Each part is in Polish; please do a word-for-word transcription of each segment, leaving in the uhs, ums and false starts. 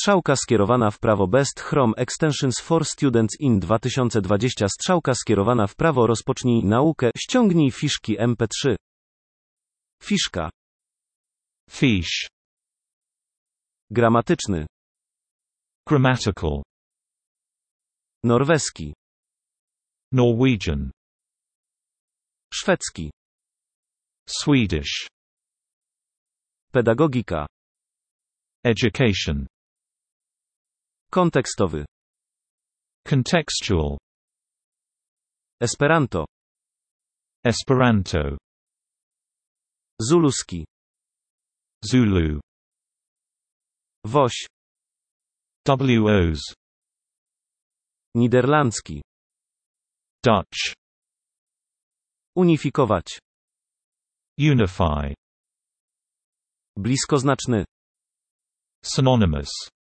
Strzałka skierowana w prawo Best Chrome Extensions for Students in dwa tysiące dwadzieścia. Strzałka skierowana w prawo Rozpocznij naukę. Ściągnij fiszki em pe trzy. Fiszka. Fiche. Gramatyczny. Grammatical. Norweski. Norwegian. Szwedzki. Swedish. Pedagogika. Education. Kontekstowy. Contextual. Esperanto. Esperanto. Zuluski. Zulu. Woś. W Os. Niderlandzki. Dutch. Unifikować. Unify. Bliskoznaczny. Synonymous.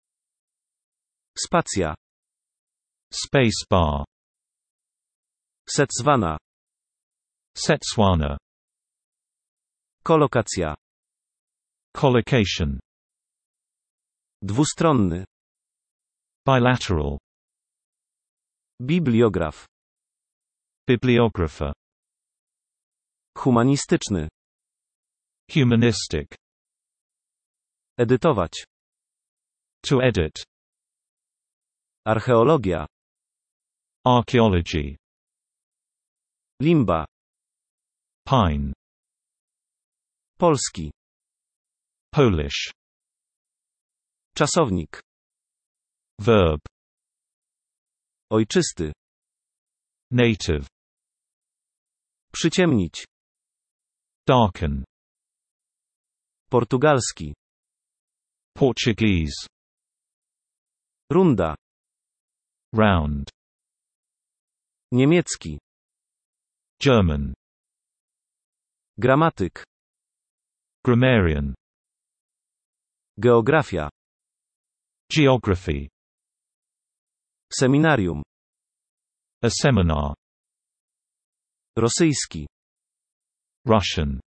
Spacja. Space bar. Setswana. Setswana. Kolokacja. Collocation. Dwustronny. Bilateral. Bibliograf. Bibliographer. Humanistyczny. Humanistic. Edytować. To edit. Archeologia. Archaeology. Limba. Pine. Polski. Polish. Czasownik. Verb. Ojczysty. Native. Przyciemnić. Darken. Portugalski. Portuguese. Runda. Round. Niemiecki. German. Gramatyk. Grammarian. Geografia. Geography. Seminarium. A seminar. Rosyjski. Russian.